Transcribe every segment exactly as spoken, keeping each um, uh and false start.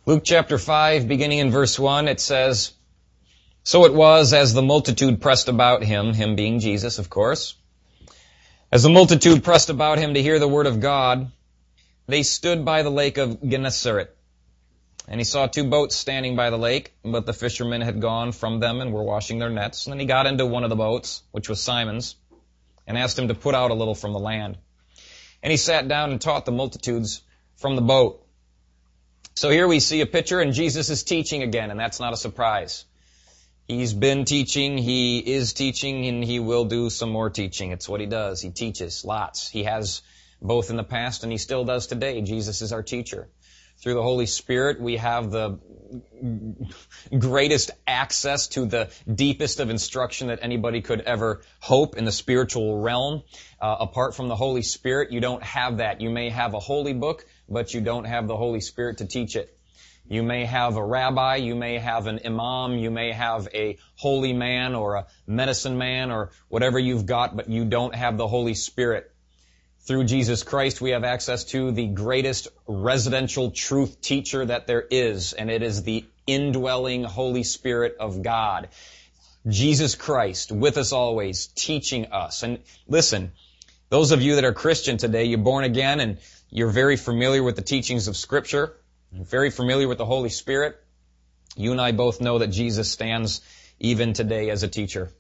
Luke chapter five, beginning in verse one, it says, "So it was, as the multitude pressed about him," him being Jesus, of course, "as the multitude pressed about him to hear the word of God, they stood by the lake of Gennesaret. And he saw two boats standing by the lake, but the fishermen had gone from them and were washing their nets. And then he got into one of the boats, which was Simon's, and asked him to put out a little from the land. And he sat down and taught the multitudes from the boat." So here we see a picture, and Jesus is teaching again, and that's not a surprise. He's been teaching, he is teaching, and he will do some more teaching. It's what he does. He teaches lots. He has both in the past, and he still does today. Jesus is our teacher. Through the Holy Spirit, we have the greatest access to the deepest of instruction that anybody could ever hope in the spiritual realm. Uh, apart from the Holy Spirit, you don't have that. You may have a holy book, but you don't have the Holy Spirit to teach it. You may have a rabbi, you may have an imam, you may have a holy man or a medicine man or whatever you've got, but you don't have the Holy Spirit. Through Jesus Christ, we have access to the greatest residential truth teacher that there is, and it is the indwelling Holy Spirit of God. Jesus Christ, with us always, teaching us. And listen, those of you that are Christian today, you're born again, and you're very familiar with the teachings of Scripture, very familiar with the Holy Spirit. You and I both know that Jesus stands even today as a teacher.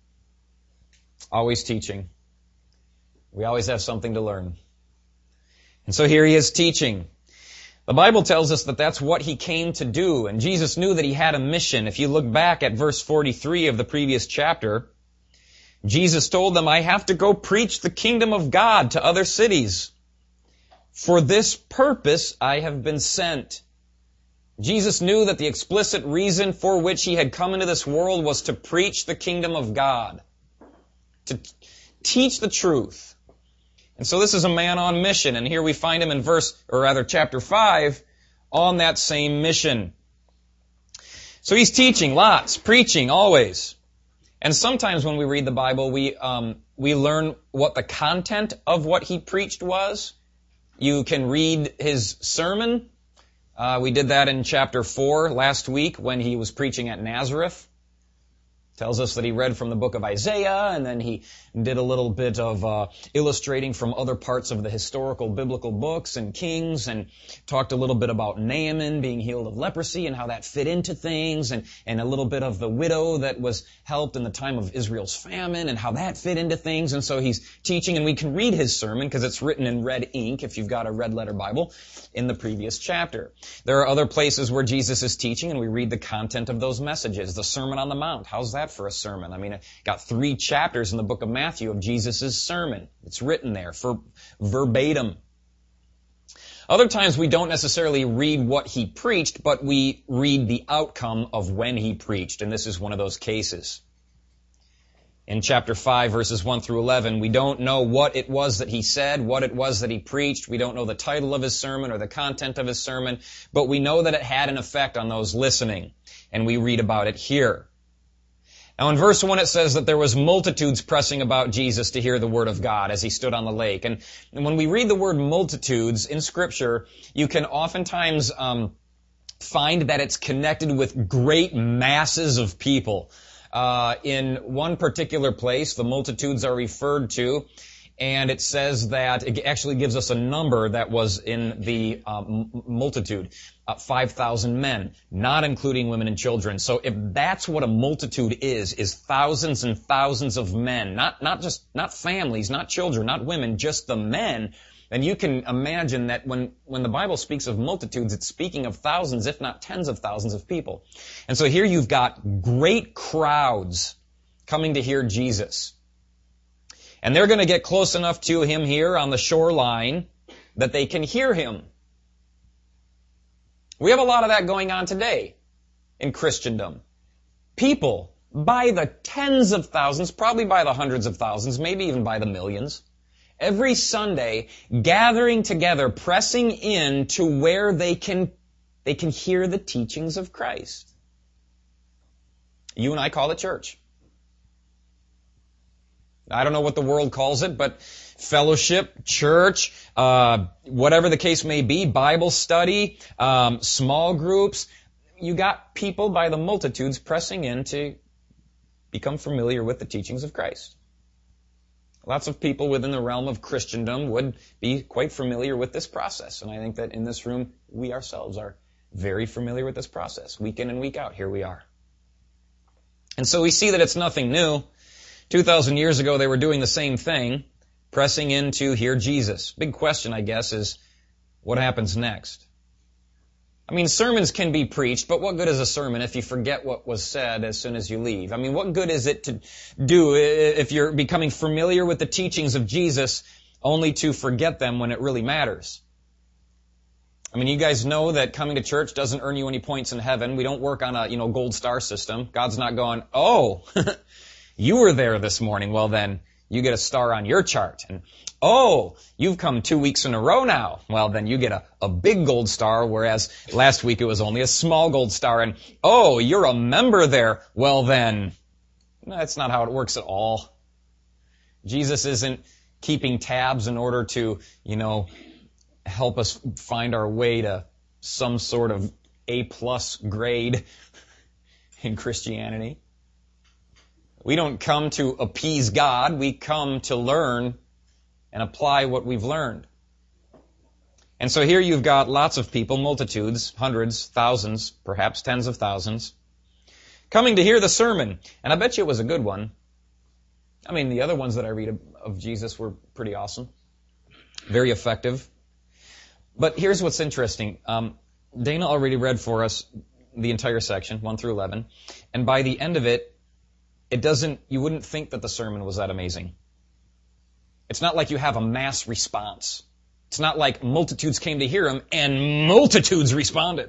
Always teaching. We always have something to learn. And so here he is teaching. The Bible tells us that that's what he came to do, and Jesus knew that he had a mission. If you look back at verse forty-three of the previous chapter, Jesus told them, "I have to go preach the kingdom of God to other cities. For this purpose I have been sent." Jesus knew that the explicit reason for which he had come into this world was to preach the kingdom of God, to teach the truth. And so this is a man on mission, and here we find him in verse, or rather chapter five, on that same mission. So he's teaching lots, preaching always. And sometimes when we read the Bible, we um, we learn what the content of what he preached was. You can read his sermon. Uh, we did that in chapter four last week when he was preaching at Nazareth. Tells us that he read from the book of Isaiah, and then he did a little bit of uh, illustrating from other parts of the historical biblical books and Kings, and talked a little bit about Naaman being healed of leprosy and how that fit into things, and, and a little bit of the widow that was helped in the time of Israel's famine and how that fit into things. And so he's teaching, and we can read his sermon because it's written in red ink if you've got a red letter Bible in the previous chapter. There are other places where Jesus is teaching, and we read the content of those messages. The Sermon on the Mount, how's that for a sermon? I mean, I got three chapters in the book of Matthew of Jesus' sermon. It's written there for verbatim. Other times we don't necessarily read what he preached, but we read the outcome of when he preached, and this is one of those cases. In chapter five, verses one through eleven, we don't know what it was that he said, what it was that he preached. We don't know the title of his sermon or the content of his sermon, but we know that it had an effect on those listening, and we read about it here. Now in verse one it says that there was multitudes pressing about Jesus to hear the word of God as he stood on the lake. And when we read the word multitudes in Scripture, you can oftentimes um, find that it's connected with great masses of people. Uh, in one particular place, the multitudes are referred to, and it says that it actually gives us a number that was in the um, multitude, uh, five thousand men, not including women and children. So if that's what a multitude is, is thousands and thousands of men, not not just not families, not children, not women, just the men, then you can imagine that when when the Bible speaks of multitudes, it's speaking of thousands, if not tens of thousands of people. And so here you've got great crowds coming to hear Jesus. And they're going to get close enough to him here on the shoreline that they can hear him. We have a lot of that going on today in Christendom. People, by the tens of thousands, probably by the hundreds of thousands, maybe even by the millions, every Sunday gathering together, pressing in to where they can, they can hear the teachings of Christ. You and I call it church. I don't know what the world calls it, but fellowship, church, uh, whatever the case may be, Bible study, um, small groups. You got people by the multitudes pressing in to become familiar with the teachings of Christ. Lots of people within the realm of Christendom would be quite familiar with this process. And I think that in this room, we ourselves are very familiar with this process. Week in and week out, here we are. And so we see that it's nothing new. two thousand years ago, they were doing the same thing, pressing in to hear Jesus. Big question, I guess, is what happens next? I mean, sermons can be preached, but what good is a sermon if you forget what was said as soon as you leave? I mean, what good is it to do if you're becoming familiar with the teachings of Jesus only to forget them when it really matters? I mean, you guys know that coming to church doesn't earn you any points in heaven. We don't work on a, you know, gold star system. God's not going, oh, you were there this morning. Well, then you get a star on your chart. And, oh, you've come two weeks in a row now. Well, then you get a, a big gold star, whereas last week it was only a small gold star. And, oh, you're a member there. Well, then, that's not how it works at all. Jesus isn't keeping tabs in order to, you know, help us find our way to some sort of A-plus grade in Christianity. We don't come to appease God. We come to learn and apply what we've learned. And so here you've got lots of people, multitudes, hundreds, thousands, perhaps tens of thousands, coming to hear the sermon. And I bet you it was a good one. I mean, the other ones that I read of, of Jesus were pretty awesome. Very effective. But here's what's interesting. Um, Dana already read for us the entire section, one through eleven. And by the end of it, it doesn't, you wouldn't think that the sermon was that amazing. It's not like you have a mass response. It's not like multitudes came to hear him and multitudes responded.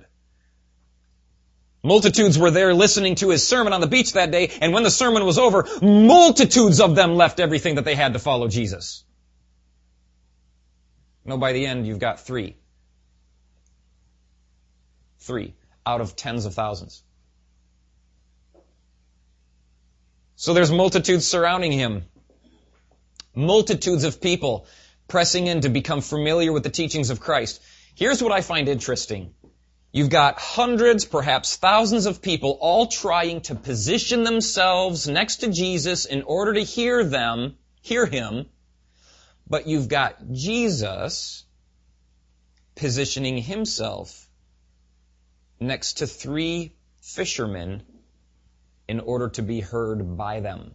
Multitudes were there listening to his sermon on the beach that day, and when the sermon was over, multitudes of them left everything that they had to follow Jesus. No, by the end, you've got three. Three out of tens of thousands. So there's multitudes surrounding him. Multitudes of people pressing in to become familiar with the teachings of Christ. Here's what I find interesting. You've got hundreds, perhaps thousands of people all trying to position themselves next to Jesus in order to hear them, hear him. But you've got Jesus positioning himself next to three fishermen in order to be heard by them.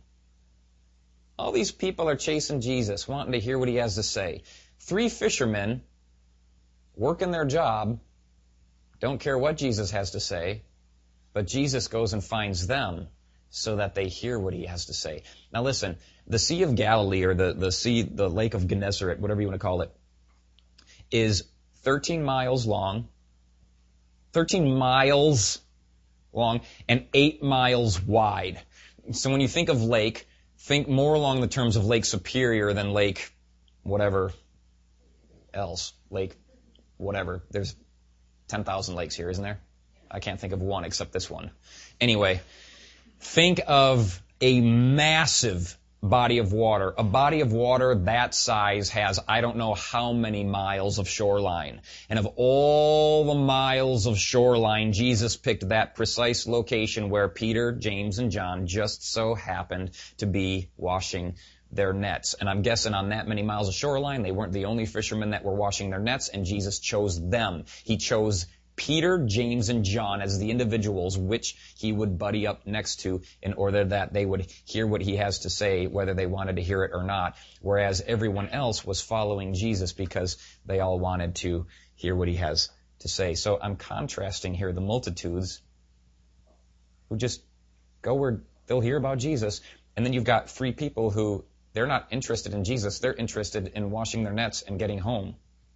All these people are chasing Jesus, wanting to hear what he has to say. Three fishermen working their job, don't care what Jesus has to say, but Jesus goes and finds them so that they hear what he has to say. Now listen, the Sea of Galilee, or the, the sea, the Lake of Gennesaret, whatever you want to call it, is thirteen miles long, thirteen miles long, and eight miles wide. So when you think of lake, think more along the terms of Lake Superior than Lake whatever else. Lake whatever. There's ten thousand lakes here, isn't there? I can't think of one except this one. Anyway, think of a massive body of water. A body of water that size has I don't know how many miles of shoreline. And of all the miles of shoreline, Jesus picked that precise location where Peter, James, and John just so happened to be washing their nets. And I'm guessing on that many miles of shoreline, they weren't the only fishermen that were washing their nets, and Jesus chose them. He chose Peter, James, and John as the individuals which he would buddy up next to in order that they would hear what he has to say, whether they wanted to hear it or not, whereas everyone else was following Jesus because they all wanted to hear what he has to say. So I'm contrasting here the multitudes who just go where they'll hear about Jesus, and then you've got three people who they're not interested in Jesus, they're interested in washing their nets and getting home.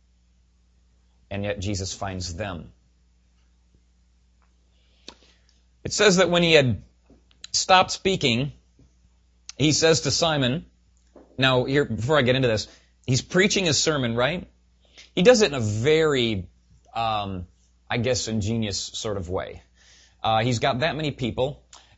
And yet Jesus finds them. It says that when he had stopped speaking, he says to Simon, now here, before I get into this, he's preaching his sermon, right? He does it in a very, um, I guess, ingenious sort of way. Uh, he's got that many people,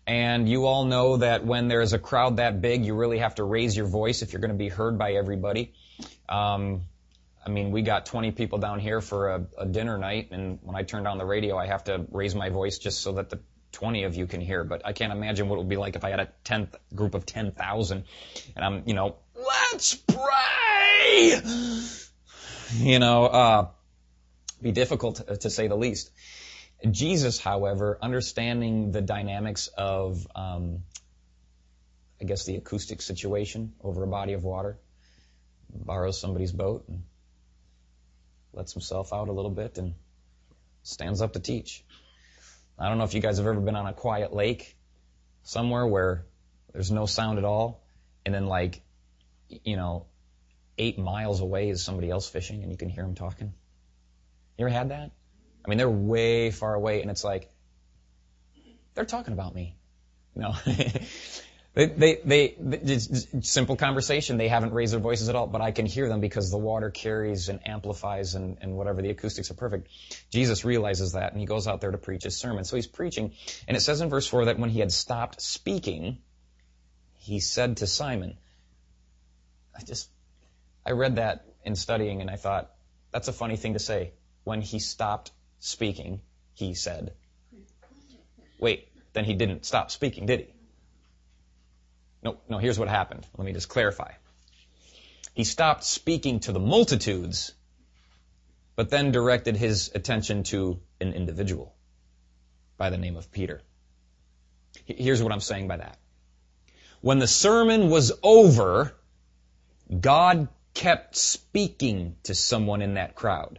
And you all know that when there's a crowd that big, you really have to raise your voice if you're going to be heard by everybody. Um, I mean, we got twenty people down here for a, a dinner night, and when I turn down the radio, I have to raise my voice just so that the twenty of you can hear. But I can't imagine what it would be like if I had a tenth group of ten thousand, and I'm, you know, let's pray! You know, uh, be difficult to, to say the least. Jesus, however, understanding the dynamics of, um, I guess, the acoustic situation over a body of water, borrows somebody's boat and lets himself out a little bit and stands up to teach. I don't know if you guys have ever been on a quiet lake somewhere where there's no sound at all, and then like, you know, eight miles away is somebody else fishing and you can hear them talking. You ever had that? I mean, they're way far away and it's like, they're talking about me. No. They, they, they, it's simple conversation. They haven't raised their voices at all, but I can hear them because the water carries and amplifies and, and whatever. The acoustics are perfect. Jesus realizes that, and he goes out there to preach his sermon. So he's preaching, and it says in verse four that when he had stopped speaking, he said to Simon, I just, I read that in studying, and I thought, that's a funny thing to say. When he stopped speaking, he said. Wait, then he didn't stop speaking, did he? No, no, here's what happened. Let me just clarify. He stopped speaking to the multitudes, but then directed his attention to an individual by the name of Peter. Here's what I'm saying by that. When the sermon was over, God kept speaking to someone in that crowd.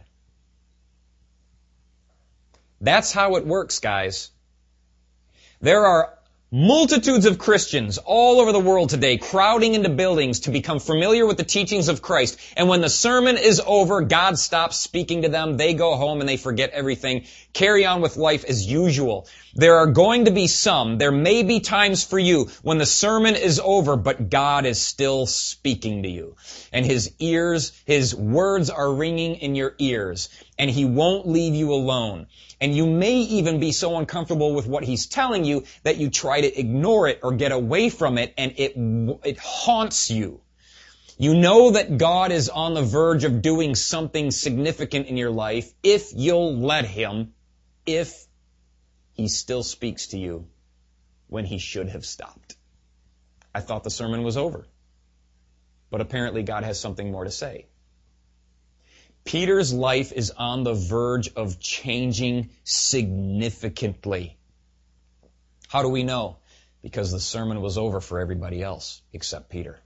That's how it works, guys. There are multitudes of Christians all over the world today crowding into buildings to become familiar with the teachings of Christ. And when the sermon is over, God stops speaking to them. They go home and they forget everything. Carry on with life as usual. There are going to be some, there may be times for you when the sermon is over, but God is still speaking to you. And His ears, His words are ringing in your ears. And He won't leave you alone. And you may even be so uncomfortable with what He's telling you that you try to ignore it or get away from it, and it, it haunts you. You know that God is on the verge of doing something significant in your life if you'll let Him, if He still speaks to you when He should have stopped. I thought the sermon was over, but apparently God has something more to say. Peter's life is on the verge of changing significantly. How do we know? Because the sermon was over for everybody else except Peter.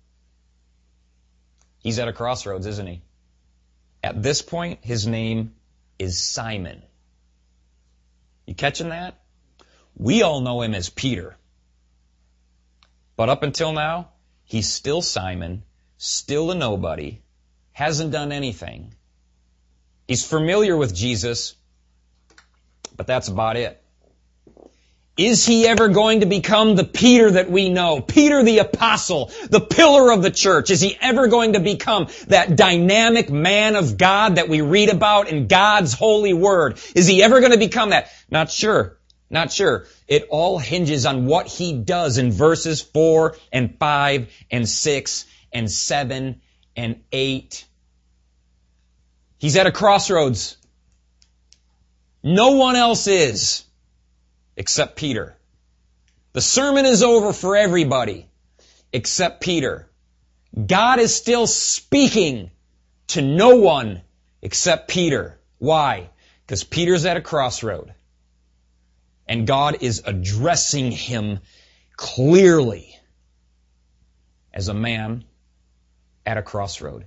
He's at a crossroads, isn't he? At this point, his name is Simon. You catching that? We all know him as Peter. But up until now, he's still Simon, still a nobody, hasn't done anything. He's familiar with Jesus, but that's about it. Is he ever going to become the Peter that we know? Peter the apostle, the pillar of the church. Is he ever going to become that dynamic man of God that we read about in God's holy word? Is he ever going to become that? Not sure. Not sure. It all hinges on what he does in verses four and five and six and seven and eight. He's at a crossroads. No one else is except Peter. The sermon is over for everybody except Peter. God is still speaking to no one except Peter. Why? Because Peter's at a crossroad. And God is addressing him clearly as a man at a crossroad.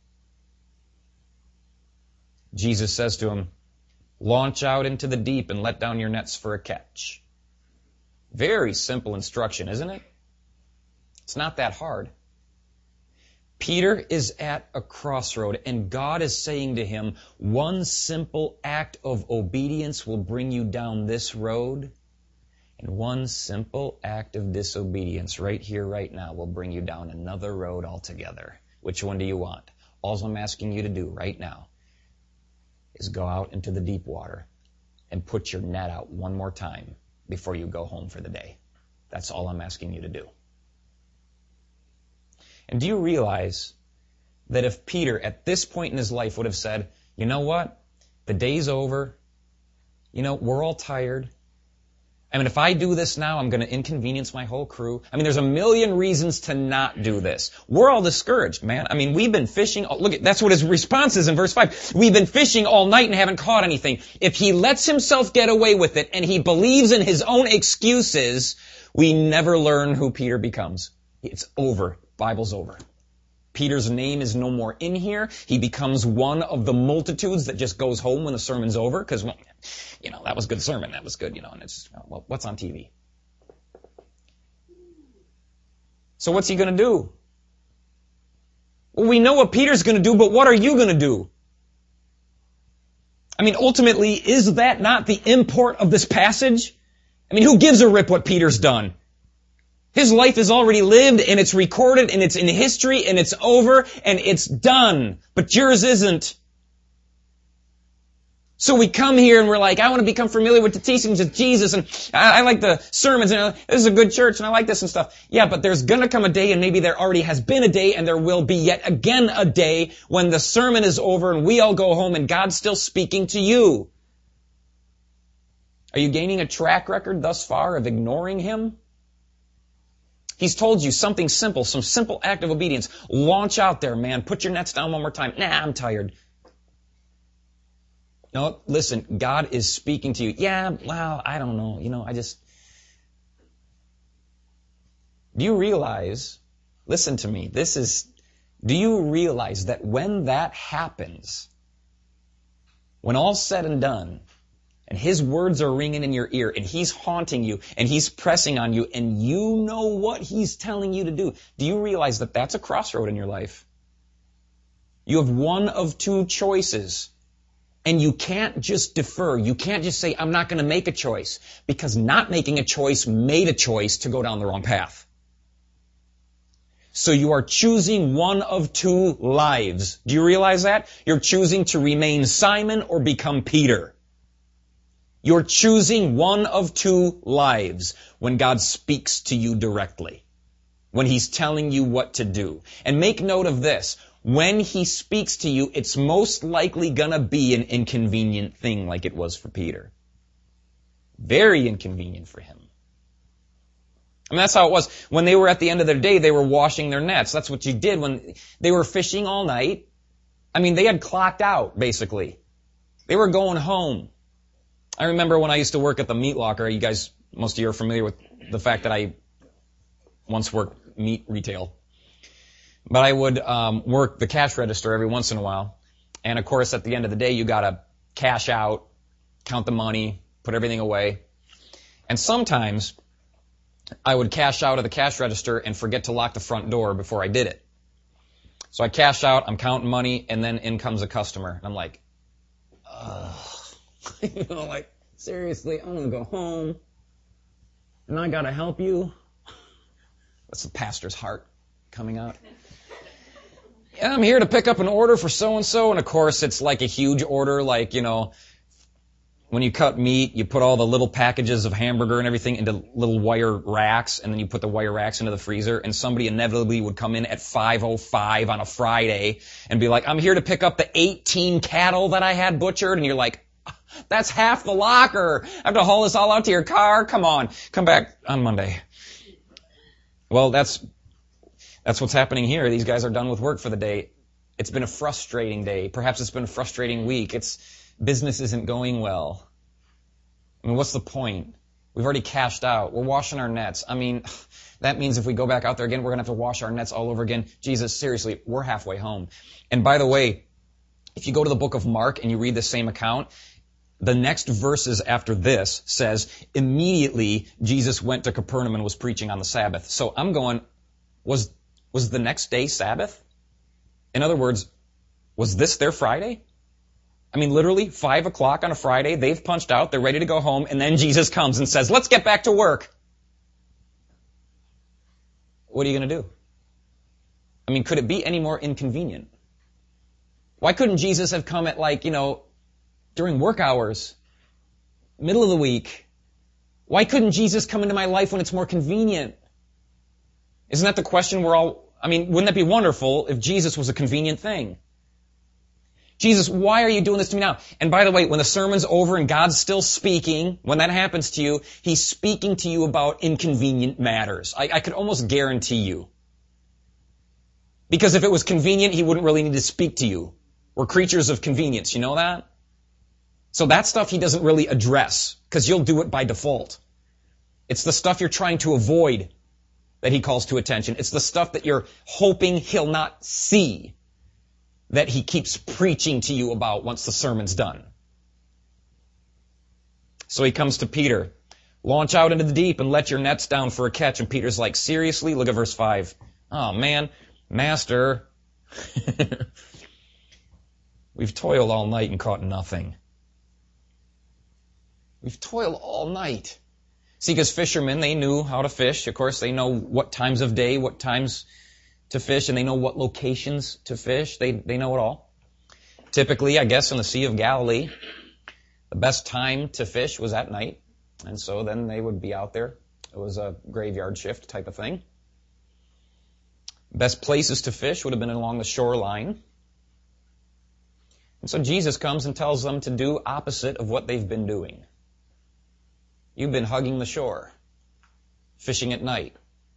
Jesus says to him, launch out into the deep and let down your nets for a catch. Very simple instruction, isn't it? It's not that hard. Peter is at a crossroad, and God is saying to him, one simple act of obedience will bring you down this road, and one simple act of disobedience right here, right now, will bring you down another road altogether. Which one do you want? All I'm asking you to do right now is go out into the deep water and put your net out one more time. before you go home for the day. That's all I'm asking you to do. And do you realize that if Peter at this point in his life would have said, you know what, the day's over, you know, we're all tired. I mean, if I do this now, I'm going to inconvenience my whole crew. I mean, there's a million reasons to not do this. We're all discouraged, man. I mean, we've been fishing. Look, that's what his response is in verse five. We've been fishing all night and haven't caught anything. If he lets himself get away with it and he believes in his own excuses, we never learn who Peter becomes. It's over. Bible's over. Peter's name is no more in here. He becomes one of the multitudes that just goes home when the sermon's over because, well, you know, that was a good sermon. That was good, you know, and it's, well, what's on T V? So what's he going to do? Well, we know what Peter's going to do, but what are you going to do? I mean, ultimately, is that not the import of this passage? I mean, who gives a rip what Peter's done? His life is already lived, and it's recorded, and it's in history, and it's over, and it's done. But yours isn't. So we come here and we're like, I want to become familiar with the teachings of Jesus, and I, I like the sermons, and this is a good church, and I like this and stuff. Yeah, but there's gonna come a day, and maybe there already has been a day, and there will be yet again a day when the sermon is over, and we all go home, and God's still speaking to you. Are you gaining a track record thus far of ignoring Him? He's told you something simple, some simple act of obedience. Launch out there, man. Put your nets down one more time. Nah, I'm tired. No, listen, God is speaking to you. Yeah, well, I don't know. You know, I just... Do you realize, listen to me, this is, do you realize that when that happens, when all's said and done, and His words are ringing in your ear, and He's haunting you, and He's pressing on you, and you know what He's telling you to do. Do you realize that that's a crossroad in your life? You have one of two choices, and you can't just defer. You can't just say, I'm not going to make a choice, because not making a choice made a choice to go down the wrong path. So you are choosing one of two lives. Do you realize that? You're choosing to remain Simon or become Peter. You're choosing one of two lives when God speaks to you directly, when He's telling you what to do. And make note of this. When He speaks to you, it's most likely going to be an inconvenient thing like it was for Peter. Very inconvenient for him. I mean, that's how it was. When they were at the end of their day, they were washing their nets. That's what you did when they were fishing all night. I mean, they had clocked out, basically. They were going home. I remember when I used to work at the meat locker. You guys, most of you are familiar with the fact that I once worked meat retail. But I would um, work the cash register every once in a while. And, of course, at the end of the day, you got to cash out, count the money, put everything away. And sometimes I would cash out of the cash register and forget to lock the front door before I did it. So I cash out, I'm counting money, and then in comes a customer. And I'm like, ugh. You know, like, seriously, I want to go home, and I got to help you. That's the pastor's heart coming out. Yeah, I'm here to pick up an order for so-and-so, and of course it's like a huge order, like, you know, when you cut meat, you put all the little packages of hamburger and everything into little wire racks, and then you put the wire racks into the freezer, and somebody inevitably would come in at five oh five on a Friday and be like, I'm here to pick up the eighteen cattle that I had butchered, and you're like, that's half the locker. I have to haul this all out to your car? Come on. Come back on Monday. Well, that's that's what's happening here. These guys are done with work for the day. It's been a frustrating day. Perhaps it's been a frustrating week. It's business isn't going well. I mean, what's the point? We've already cashed out. We're washing our nets. I mean, that means if we go back out there again, we're going to have to wash our nets all over again. Jesus, seriously, we're halfway home. And by the way, if you go to the book of Mark and you read the same account, the next verses after this says, immediately Jesus went to Capernaum and was preaching on the Sabbath. So I'm going, was was the next day Sabbath? In other words, was this their Friday? I mean, literally, five o'clock on a Friday, they've punched out, they're ready to go home, and then Jesus comes and says, let's get back to work. What are you going to do? I mean, could it be any more inconvenient? Why couldn't Jesus have come at, like, you know, during work hours, middle of the week, Why couldn't Jesus come into my life when it's more convenient? Isn't that the question we're all, I mean, wouldn't that be wonderful if Jesus was a convenient thing? Jesus, why are you doing this to me now? And by the way, when the sermon's over and God's still speaking, when that happens to you, He's speaking to you about inconvenient matters. I, I could almost guarantee you. Because if it was convenient, He wouldn't really need to speak to you. We're creatures of convenience, you know that? So that stuff He doesn't really address, because you'll do it by default. It's the stuff you're trying to avoid that He calls to attention. It's the stuff that you're hoping He'll not see that He keeps preaching to you about once the sermon's done. So He comes to Peter, launch out into the deep and let your nets down for a catch. And Peter's like, seriously? Look at verse five. Oh man, Master, we've toiled all night and caught nothing. We've toiled all night. See, because fishermen, they knew how to fish. Of course, they know what times of day, what times to fish, and they know what locations to fish. They they know it all. Typically, I guess, in the Sea of Galilee, the best time to fish was at night. And so then they would be out there. It was a graveyard shift type of thing. Best places to fish would have been along the shoreline. And so Jesus comes and tells them to do opposite of what they've been doing. You've been hugging the shore, fishing at night.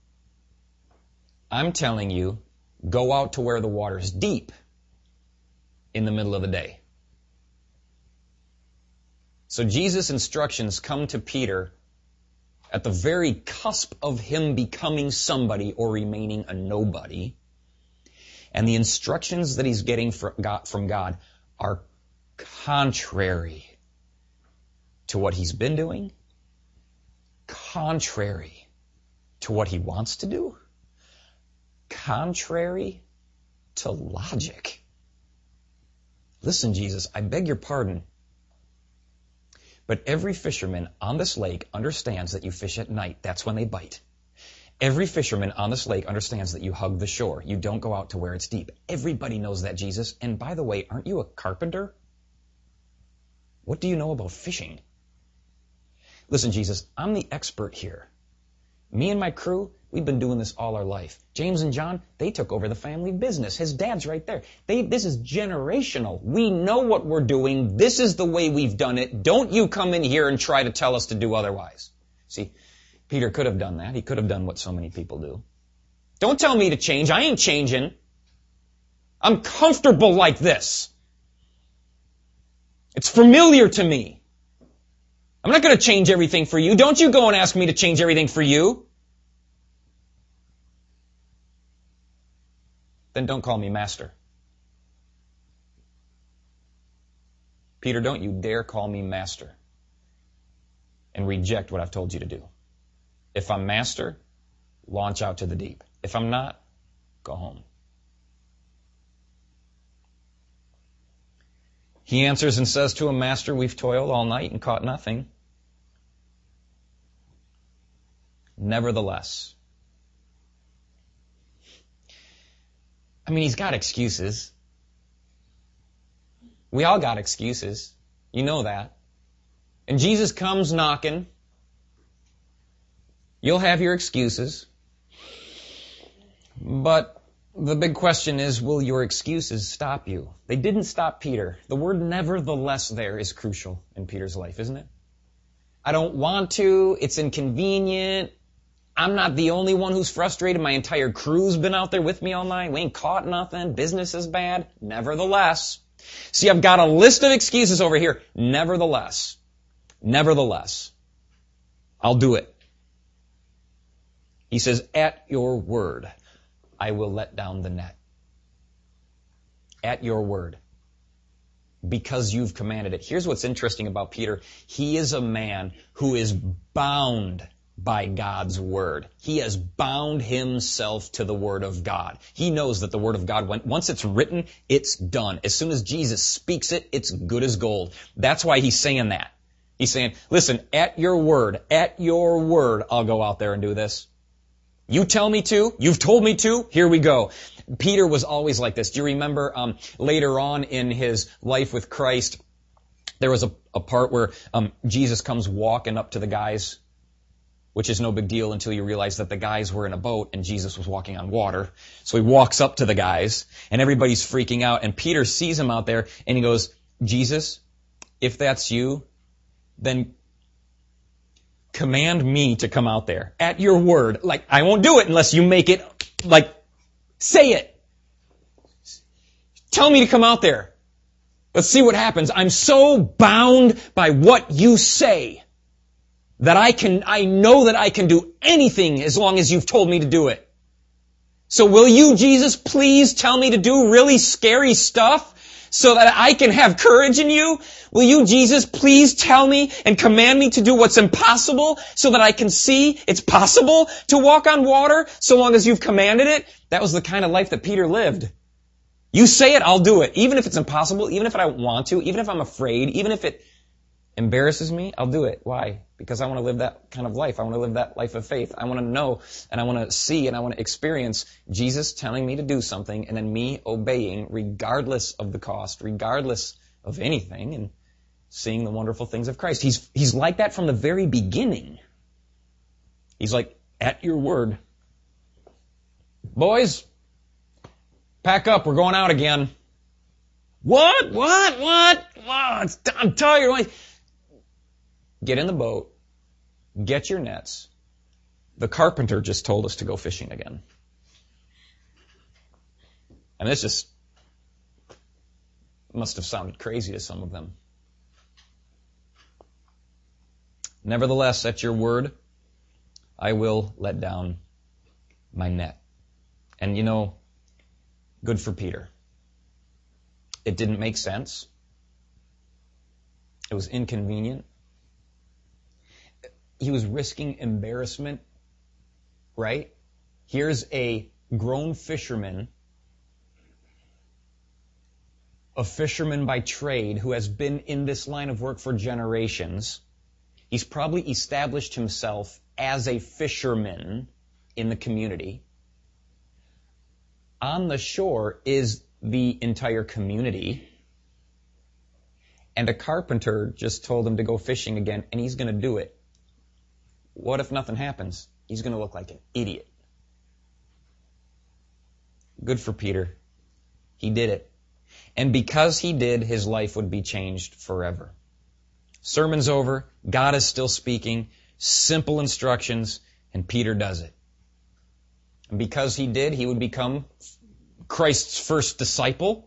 I'm telling you, go out to where the water's deep in the middle of the day. So Jesus' instructions come to Peter at the very cusp of him becoming somebody or remaining a nobody. And the instructions that he's getting from God are contrary to what he's been doing, contrary to what he wants to do, contrary to logic. Listen, Jesus, I beg your pardon, but every fisherman on this lake understands that you fish at night. That's when they bite. Every fisherman on this lake understands that you hug the shore. You don't go out to where it's deep. Everybody knows that, Jesus. And by the way, aren't you a carpenter? What do you know about fishing? Listen, Jesus, I'm the expert here. Me and my crew, we've been doing this all our life. James and John, they took over the family business. His dad's right there. They, this is generational. We know what we're doing. This is the way we've done it. Don't you come in here and try to tell us to do otherwise. See, Peter could have done that. He could have done what so many people do. Don't tell me to change. I ain't changing. I'm comfortable like this. It's familiar to me. I'm not going to change everything for you. Don't you go and ask me to change everything for you. Then don't call me master. Peter, don't you dare call me master and reject what I've told you to do. If I'm master, launch out to the deep. If I'm not, go home. He answers and says to him, Master, we've toiled all night and caught nothing. Nevertheless. I mean, he's got excuses. We all got excuses. You know that. And Jesus comes knocking. You'll have your excuses. But the big question is, will your excuses stop you? They didn't stop Peter. The word nevertheless there is crucial in Peter's life, isn't it? I don't want to. It's inconvenient. I'm not the only one who's frustrated. My entire crew's been out there with me all night. We ain't caught nothing. Business is bad. Nevertheless. See, I've got a list of excuses over here. Nevertheless. Nevertheless. I'll do it. He says, at your word, I will let down the net. At your word. Because you've commanded it. Here's what's interesting about Peter. He is a man who is bound by God's word. He has bound himself to the word of God. He knows that the word of God, when, once it's written, it's done. As soon as Jesus speaks it, it's good as gold. That's why he's saying that. He's saying, listen, at your word, at your word, I'll go out there and do this. You tell me to. You've told me to. Here we go. Peter was always like this. Do you remember um, later on in his life with Christ, there was a, a part where um, Jesus comes walking up to the guys which is no big deal until you realize that the guys were in a boat and Jesus was walking on water. So he walks up to the guys, and everybody's freaking out, and Peter sees him out there, and he goes, Jesus, if that's you, then command me to come out there at your word. Like, I won't do it unless you make it, like, say it. Tell me to come out there. Let's see what happens. I'm so bound by what you say that I can, I know that I can do anything as long as you've told me to do it. So will you, Jesus, please tell me to do really scary stuff so that I can have courage in you? Will you, Jesus, please tell me and command me to do what's impossible so that I can see it's possible to walk on water so long as you've commanded it? That was the kind of life that Peter lived. You say it, I'll do it. Even if it's impossible, even if I don't want to, even if I'm afraid, even if it embarrasses me, I'll do it. Why? Because I want to live that kind of life. I want to live that life of faith. I want to know and I want to see and I want to experience Jesus telling me to do something and then me obeying regardless of the cost, regardless of anything, and seeing the wonderful things of Christ. He's, he's like that from the very beginning. He's like, at your word. Boys, pack up, we're going out again. What? What? What? What? I'm tired. Get in the boat. Get your nets. The carpenter just told us to go fishing again. And this just must have sounded crazy to some of them. Nevertheless, at your word, I will let down my net. And you know, good for Peter. It didn't make sense. It was inconvenient. He was risking embarrassment, right? Here's a grown fisherman, a fisherman by trade who has been in this line of work for generations. He's probably established himself as a fisherman in the community. On the shore is the entire community. And a carpenter just told him to go fishing again, and he's going to do it. What if nothing happens? He's going to look like an idiot. Good for Peter. He did it. And because he did, his life would be changed forever. Sermon's over. God is still speaking. Simple instructions, and Peter does it. And because he did, he would become Christ's first disciple.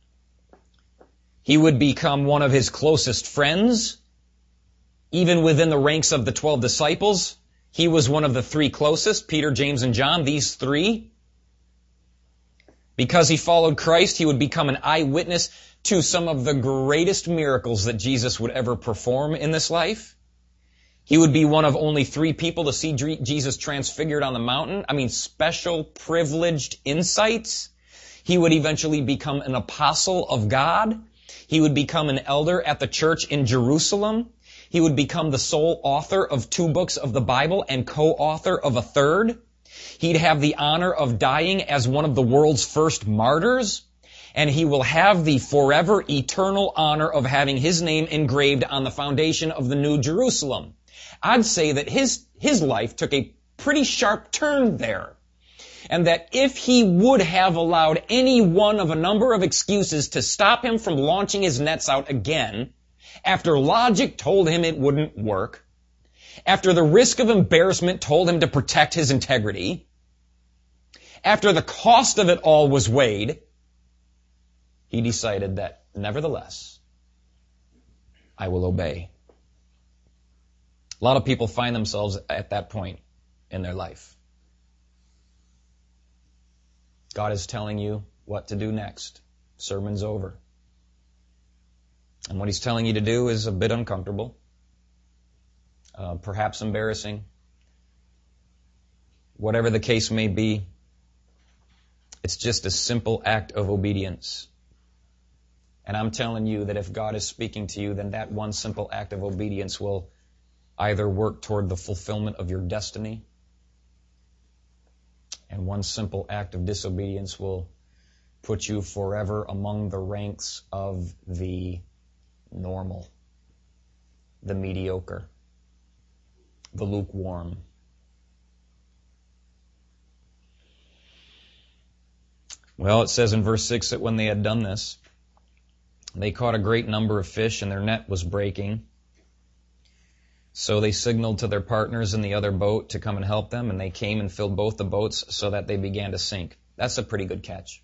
He would become one of his closest friends. Even within the ranks of the twelve disciples, he was one of the three closest, Peter, James, and John, these three. Because he followed Christ, he would become an eyewitness to some of the greatest miracles that Jesus would ever perform in this life. He would be one of only three people to see Jesus transfigured on the mountain. I mean, special, privileged insights. He would eventually become an apostle of God. He would become an elder at the church in Jerusalem. He would become the sole author of two books of the Bible and co-author of a third. He'd have the honor of dying as one of the world's first martyrs. And he will have the forever eternal honor of having his name engraved on the foundation of the New Jerusalem. I'd say that his, his life took a pretty sharp turn there. And that if he would have allowed any one of a number of excuses to stop him from launching his nets out again, after logic told him it wouldn't work, after the risk of embarrassment told him to protect his integrity, after the cost of it all was weighed, he decided that, nevertheless, I will obey. A lot of people find themselves at that point in their life. God is telling you what to do next. Sermon's over. And what he's telling you to do is a bit uncomfortable, uh, perhaps embarrassing. Whatever the case may be, it's just a simple act of obedience. And I'm telling you that if God is speaking to you, then that one simple act of obedience will either work toward the fulfillment of your destiny, and one simple act of disobedience will put you forever among the ranks of the normal, the mediocre, the lukewarm, Well, it says in verse six that when they had done this, they caught a great number of fish and their net was breaking. So they signaled to their partners in the other boat to come and help them, and they came and filled both the boats so that they began to sink. That's a pretty good catch.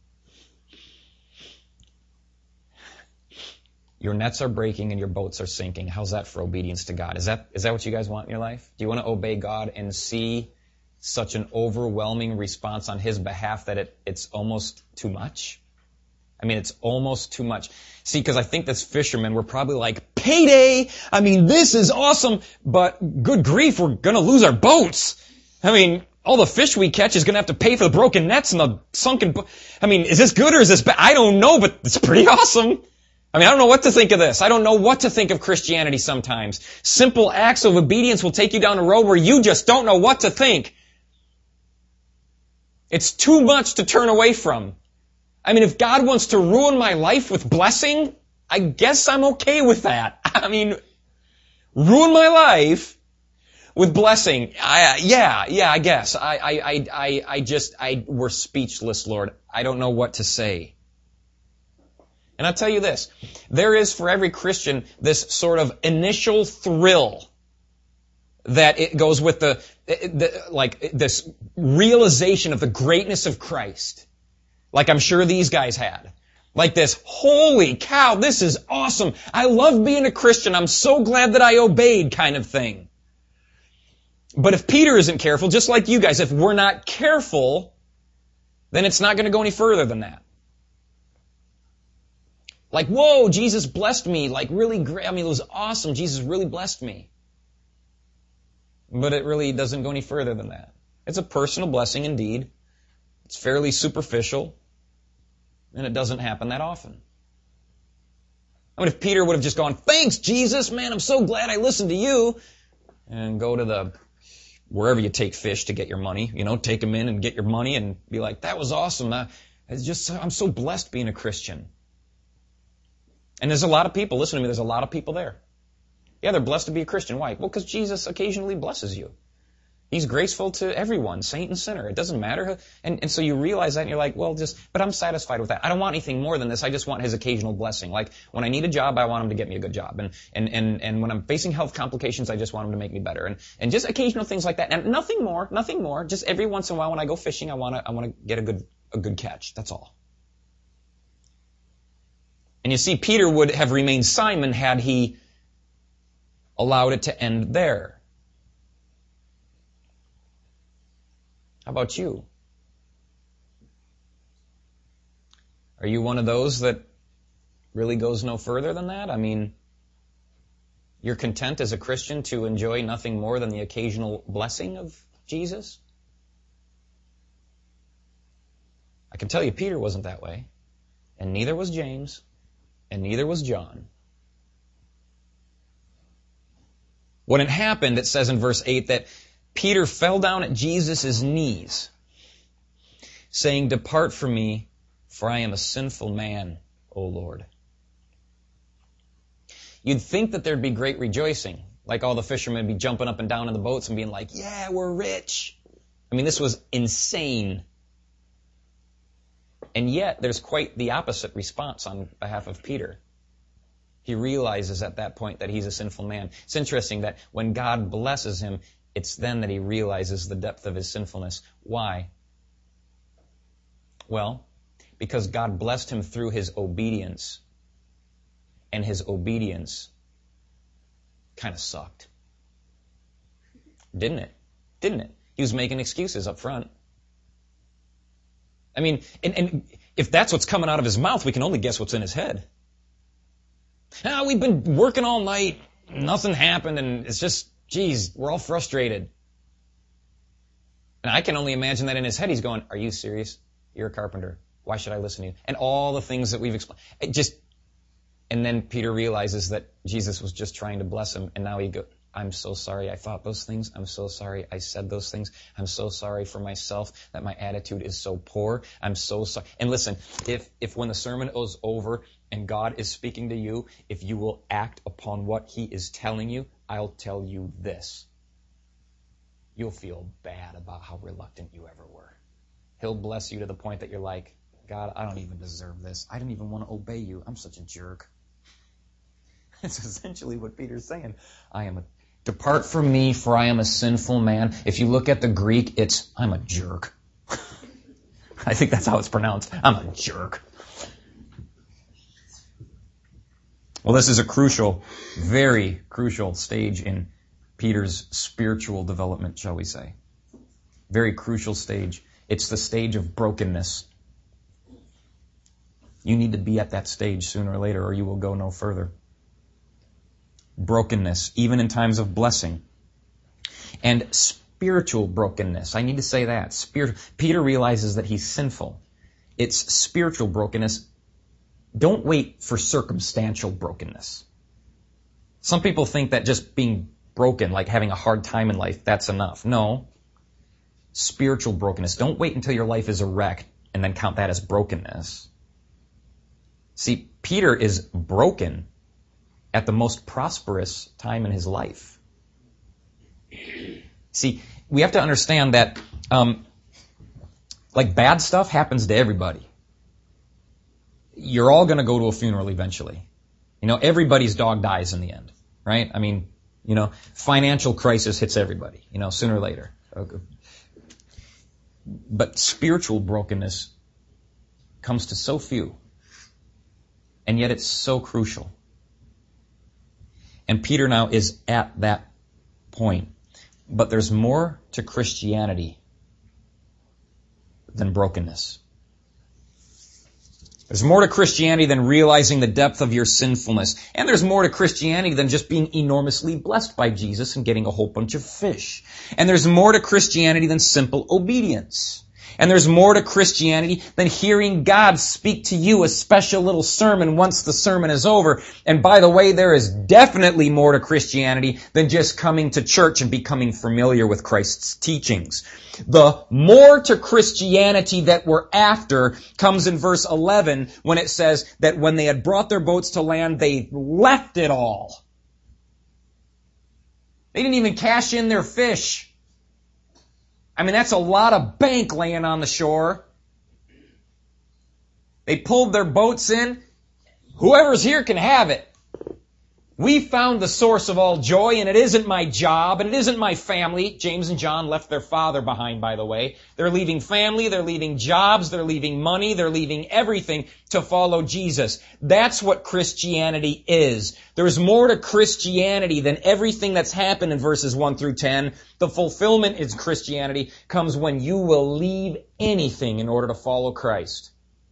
Your nets are breaking and your boats are sinking. How's that for obedience to God? Is that, is that what you guys want in your life? Do you want to obey God and see such an overwhelming response on His behalf that it, it's almost too much? I mean, it's almost too much. See, because I think this fishermen were probably like, payday! I mean, this is awesome, but good grief, we're going to lose our boats. I mean, all the fish we catch is going to have to pay for the broken nets and the sunken bo- I mean, is this good or is this bad? I don't know, but it's pretty awesome. I mean, I don't know what to think of this. I don't know what to think of Christianity sometimes. Simple acts of obedience will take you down a road where you just don't know what to think. It's too much to turn away from. I mean, if God wants to ruin my life with blessing, I guess I'm okay with that. I mean, ruin my life with blessing. I, yeah, yeah, I guess. I, I, I, I just, I, we're speechless, Lord. I don't know what to say. And I'll tell you this, there is for every Christian this sort of initial thrill that it goes with the, the, like, this realization of the greatness of Christ. Like I'm sure these guys had. Like this, holy cow, this is awesome. I love being a Christian. I'm so glad that I obeyed kind of thing. But if Peter isn't careful, just like you guys, if we're not careful, then it's not going to go any further than that. Like, whoa, Jesus blessed me, like really great. I mean, it was awesome. Jesus really blessed me. But it really doesn't go any further than that. It's a personal blessing indeed. It's fairly superficial. And it doesn't happen that often. I mean, if Peter would have just gone, thanks, Jesus, man, I'm so glad I listened to you. And go to the, wherever you take fish to get your money, you know, take them in and get your money and be like, that was awesome. Uh, it's just, I'm so blessed being a Christian. And there's a lot of people, listen to me, there's a lot of people there. Yeah, they're blessed to be a Christian. Why? Well, because Jesus occasionally blesses you. He's graceful to everyone, saint and sinner. It doesn't matter. And, and so you realize that and you're like, well, just, but I'm satisfied with that. I don't want anything more than this. I just want His occasional blessing. Like when I need a job, I want Him to get me a good job. And, and, and, and when I'm facing health complications, I just want Him to make me better. And, and just occasional things like that. And nothing more, nothing more. Just every once in a while when I go fishing, I want to, I want to get a good, a good catch. That's all. And you see, Peter would have remained Simon had he allowed it to end there. How about you? Are you one of those that really goes no further than that? I mean, you're content as a Christian to enjoy nothing more than the occasional blessing of Jesus? I can tell you Peter wasn't that way, and neither was James, and neither was John. When it happened, it says in verse eight that Peter fell down at Jesus' knees, saying, depart from me, for I am a sinful man, O Lord. You'd think that there'd be great rejoicing, like all the fishermen would be jumping up and down in the boats and being like, yeah, we're rich. I mean, this was insane. And yet, there's quite the opposite response on behalf of Peter. He realizes at that point that he's a sinful man. It's interesting that when God blesses him, it's then that he realizes the depth of his sinfulness. Why? Well, because God blessed him through his obedience, and his obedience kind of sucked. Didn't it? Didn't it? He was making excuses up front. I mean, and, and if that's what's coming out of his mouth, we can only guess what's in his head. Ah, we've been working all night, nothing happened, and it's just, geez, we're all frustrated. And I can only imagine that in his head he's going, are you serious? You're a carpenter. Why should I listen to you? And all the things that we've explained. It just, and then Peter realizes that Jesus was just trying to bless him, and now he goes, I'm so sorry I thought those things. I'm so sorry I said those things. I'm so sorry for myself that my attitude is so poor. I'm so sorry. And listen, if, if when the sermon is over and God is speaking to you, if you will act upon what He is telling you, I'll tell you this. You'll feel bad about how reluctant you ever were. He'll bless you to the point that you're like, God, I don't even deserve this. I don't even want to obey you. I'm such a jerk. It's essentially what Peter's saying. I am a, depart from me, for I am a sinful man. If you look at the Greek, it's, I'm a jerk. I think that's how it's pronounced. I'm a jerk. Well, this is a crucial, very crucial stage in Peter's spiritual development, shall we say. Very crucial stage. It's the stage of brokenness. You need to be at that stage sooner or later, or you will go no further. Brokenness, even in times of blessing. And spiritual brokenness. I need to say that. Spirit, Peter realizes that he's sinful. It's spiritual brokenness. Don't wait for circumstantial brokenness. Some people think that just being broken, like having a hard time in life, that's enough. No. Spiritual brokenness. Don't wait until your life is a wreck and then count that as brokenness. See, Peter is broken at the most prosperous time in his life. See, we have to understand that, um, like bad stuff happens to everybody. You're all going to go to a funeral eventually. You know, everybody's dog dies in the end, right? I mean, you know, financial crisis hits everybody, you know, sooner or later. Okay. But spiritual brokenness comes to so few, and yet it's so crucial. And Peter now is at that point. But there's more to Christianity than brokenness. There's more to Christianity than realizing the depth of your sinfulness. And there's more to Christianity than just being enormously blessed by Jesus and getting a whole bunch of fish. And there's more to Christianity than simple obedience. And there's more to Christianity than hearing God speak to you a special little sermon once the sermon is over. And by the way, there is definitely more to Christianity than just coming to church and becoming familiar with Christ's teachings. The more to Christianity that we're after comes in verse eleven when it says that when they had brought their boats to land, they left it all. They didn't even cash in their fish. I mean, that's a lot of bank laying on the shore. They pulled their boats in. Whoever's here can have it. We found the source of all joy, and it isn't my job, and it isn't my family. James and John left their father behind, by the way. They're leaving family, they're leaving jobs, they're leaving money, they're leaving everything to follow Jesus. That's what Christianity is. There's more to Christianity than everything that's happened in verses one through ten. The fulfillment in Christianity comes when you will leave anything in order to follow Christ.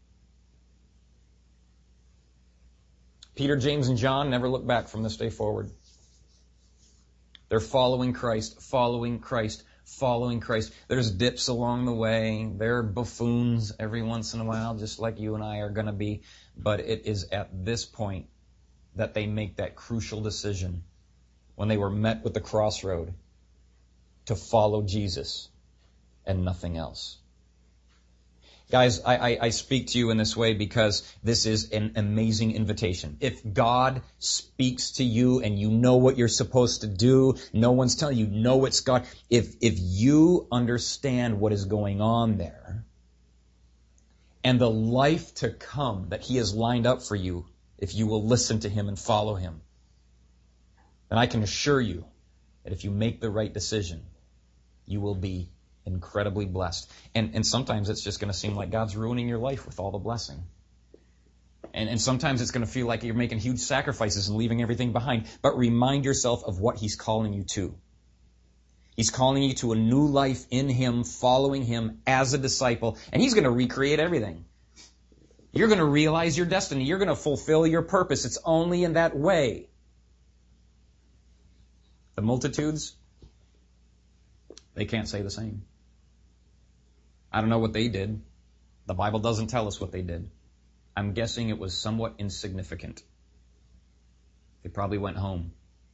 Peter, James, and John never look back from this day forward. They're following Christ, following Christ, following Christ. There's dips along the way. There are buffoons every once in a while, just like you and I are going to be. But it is at this point that they make that crucial decision when they were met with the crossroad to follow Jesus and nothing else. Guys, I, I, I speak to you in this way because this is an amazing invitation. If God speaks to you and you know what you're supposed to do, no one's telling you, no, it's God. If, if you understand what is going on there and the life to come that He has lined up for you, if you will listen to Him and follow Him, then I can assure you that if you make the right decision, you will be incredibly blessed. And and sometimes it's just going to seem like God's ruining your life with all the blessing. And, and sometimes it's going to feel like you're making huge sacrifices and leaving everything behind. But remind yourself of what He's calling you to. He's calling you to a new life in Him, following Him as a disciple. And He's going to recreate everything. You're going to realize your destiny. You're going to fulfill your purpose. It's only in that way. The multitudes, they can't say the same. I don't know what they did. The Bible doesn't tell us what they did. I'm guessing it was somewhat insignificant. They probably went home.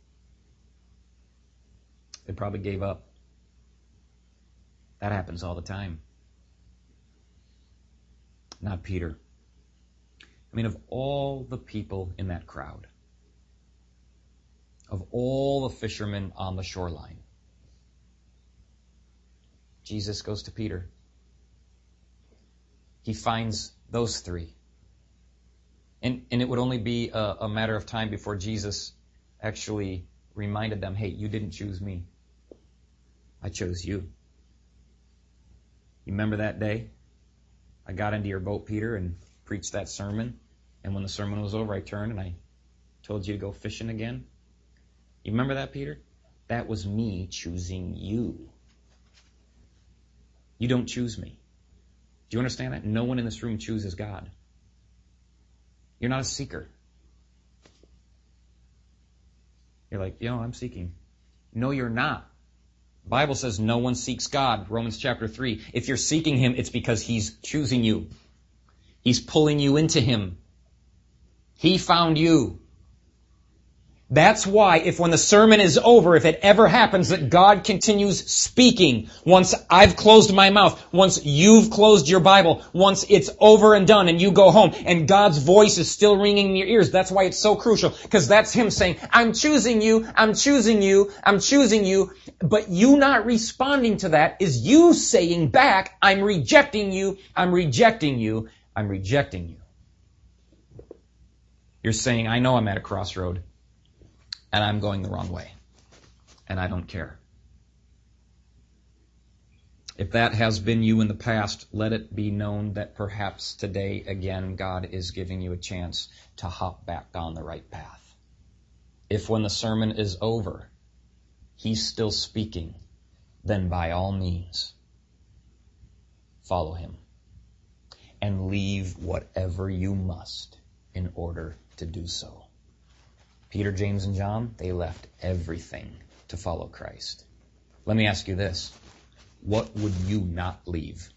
They probably gave up. That happens all the time. Not Peter. I mean, of all the people in that crowd, of all the fishermen on the shoreline, Jesus goes to Peter. he finds those three. And, and it would only be a, a matter of time before Jesus actually reminded them, hey, you didn't choose me. I chose you. You remember that day? I got into your boat, Peter, and preached that sermon. And when the sermon was over, I turned and I told you to go fishing again. You remember that, Peter? That was me choosing you. You don't choose me. Do you understand that? No one in this room chooses God. You're not a seeker. You're like, you know, I'm seeking. No, you're not. The Bible says no one seeks God. Romans chapter three. If you're seeking Him, it's because He's choosing you. He's pulling you into Him. He found you. That's why if when the sermon is over, if it ever happens that God continues speaking, once I've closed my mouth, once you've closed your Bible, once it's over and done and you go home and God's voice is still ringing in your ears, that's why it's so crucial, because that's Him saying, I'm choosing you, I'm choosing you, I'm choosing you, but you not responding to that is you saying back, I'm rejecting you, I'm rejecting you, I'm rejecting you. You're saying, I know I'm at a crossroad. And I'm going the wrong way. And I don't care. If that has been you in the past, let it be known that perhaps today, again, God is giving you a chance to hop back on the right path. If when the sermon is over, He's still speaking, then by all means, follow Him. And leave whatever you must in order to do so. Peter, James, and John, they left everything to follow Christ. Let me ask you this. What would you not leave?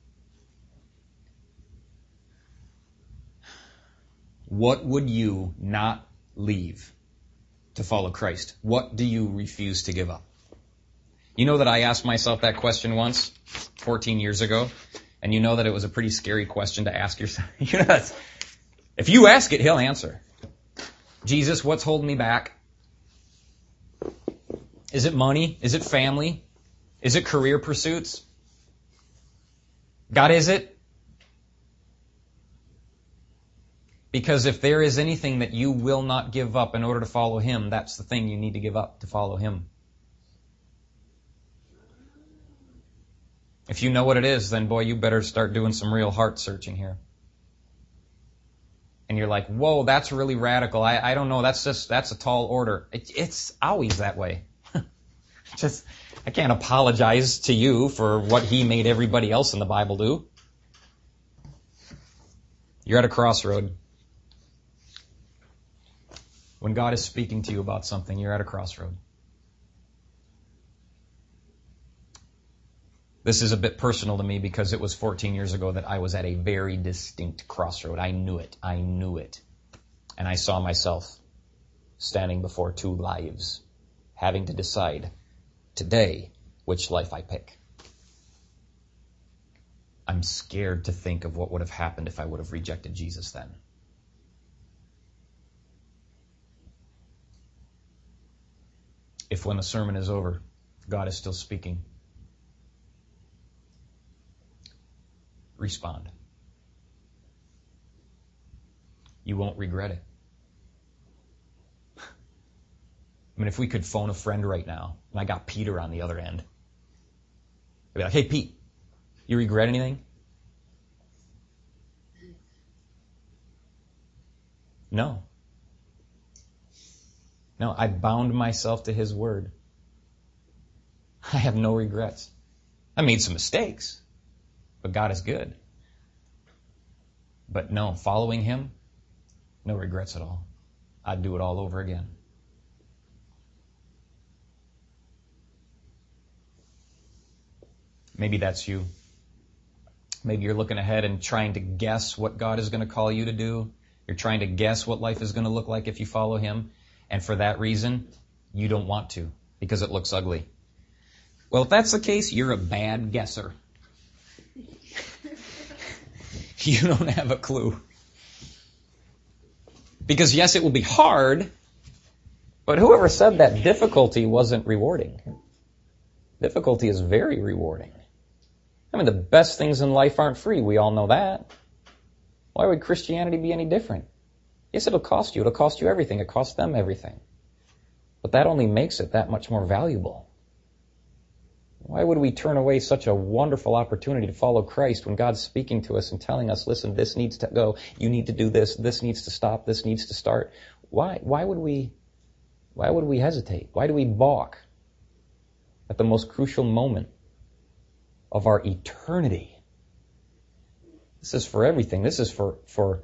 What would you not leave to follow Christ? What do you refuse to give up? You know that I asked myself that question once, fourteen years ago, and you know that it was a pretty scary question to ask yourself. You know, that's, if you ask it, He'll answer. Jesus, what's holding me back? Is it money? Is it family? Is it career pursuits? God, is it? Because if there is anything that you will not give up in order to follow Him, that's the thing you need to give up to follow Him. If you know what it is, then boy, you better start doing some real heart searching here. And you're like, whoa, that's really radical. I, I don't know. That's just, that's a tall order. It, it's always that way. Just, I can't apologize to you for what He made everybody else in the Bible do. You're at a crossroad. When God is speaking to you about something, you're at a crossroad. This is a bit personal to me because it was fourteen years ago that I was at a very distinct crossroad. I knew it. I knew it. And I saw myself standing before two lives, having to decide today which life I pick. I'm scared to think of what would have happened if I would have rejected Jesus then. If when the sermon is over, God is still speaking, respond. You won't regret it. I mean, if we could phone a friend right now, and I got Peter on the other end, I'd be like, hey, Pete, you regret anything? No. No, I bound myself to His word. I have no regrets. I made some mistakes. But God is good. But no, following Him, no regrets at all. I'd do it all over again. Maybe that's you. Maybe you're looking ahead and trying to guess what God is going to call you to do. You're trying to guess what life is going to look like if you follow Him. And for that reason, you don't want to because it looks ugly. Well, if that's the case, you're a bad guesser. You don't have a clue. Because yes, it will be hard, but whoever said that difficulty wasn't rewarding? Difficulty is very rewarding. I mean, the best things in life aren't free. We all know that. Why would Christianity be any different? Yes, it'll cost you. It'll cost you everything. It costs them everything. But that only makes it that much more valuable. Why would we turn away such a wonderful opportunity to follow Christ when God's speaking to us and telling us, listen, this needs to go, you need to do this, this needs to stop, this needs to start? Why, why would we, why would we hesitate? Why do we balk at the most crucial moment of our eternity? This is for everything. This is for, for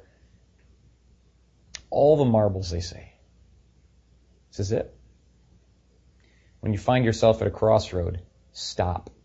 all the marbles, they say. This is it. When you find yourself at a crossroad, stop.